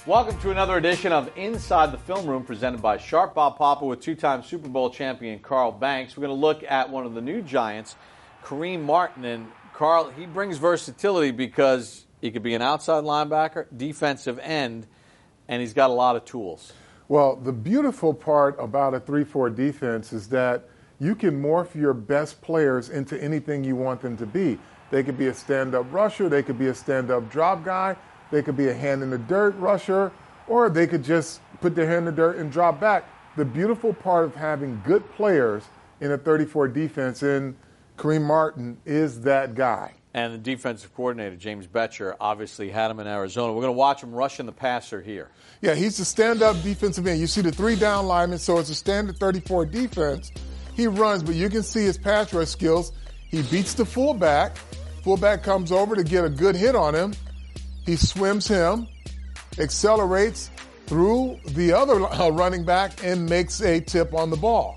Welcome to another edition of Inside the Film Room presented by Sharp Bob Papa with two-time Super Bowl champion Carl Banks. We're going to look at one of the new Giants, Kareem Martin. And Carl, he brings versatility because he could be an outside linebacker, defensive end, and he's got a lot of tools. Well, the beautiful part about a 3-4 defense is that you can morph your best players into anything you want them to be. They could be a stand-up rusher, they could be a stand-up drop guy, they could be a hand-in-the-dirt rusher, or they could just put their hand in the dirt and drop back. The beautiful part of having good players in a 34 defense, and Kareem Martin is that guy. And the defensive coordinator, James Bettcher, obviously had him in Arizona. We're going to watch him rushing the passer here. Yeah, he's a stand-up defensive end. You see the 3 down linemen, so it's a standard 34 defense. He runs, but you can see his pass rush skills. He beats the fullback. Fullback comes over to get a good hit on him. He swims him, accelerates through the other running back, and makes a tip on the ball.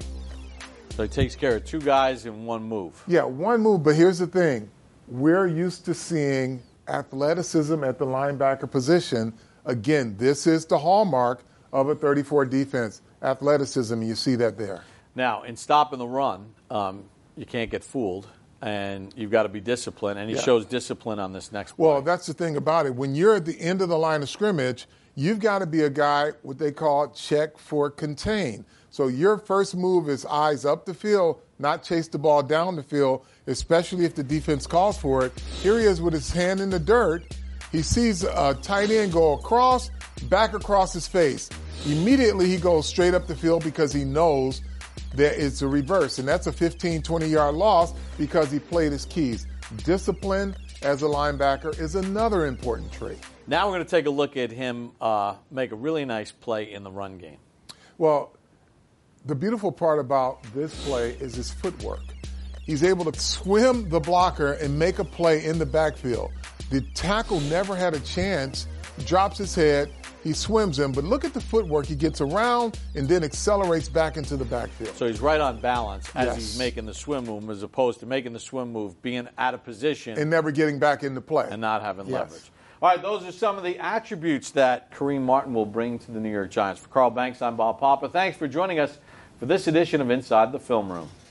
So he takes care of 2 guys in 1 move. Yeah, 1 move, but here's the thing. We're used to seeing athleticism at the linebacker position. Again, this is the hallmark of a 34 defense, athleticism. You see that there. Now, in stopping the run, you can't get fooled. And you've got to be disciplined, and he shows discipline on this next play. Well, that's the thing about it. When you're at the end of the line of scrimmage, you've got to be a guy, what they call check for contain. So your first move is eyes up the field, not chase the ball down the field, especially if the defense calls for it. Here he is with his hand in the dirt. He sees a tight end go across, back across his face. Immediately he goes straight up the field because he knows that it's a reverse, and that's a 15, 20-yard loss because he played his keys. Discipline as a linebacker is another important trait. Now we're going to take a look at him make a really nice play in the run game. Well, the beautiful part about this play is his footwork. He's able to swim the blocker and make a play in the backfield. The tackle never had a chance, drops his head, he swims him, but look at the footwork. He gets around and then accelerates back into the backfield. So he's right on balance as he's making the swim move, as opposed to making the swim move, being out of position. And never getting back into play. And not having leverage. All right, those are some of the attributes that Kareem Martin will bring to the New York Giants. For Carl Banks, I'm Bob Papa. Thanks for joining us for this edition of Inside the Film Room.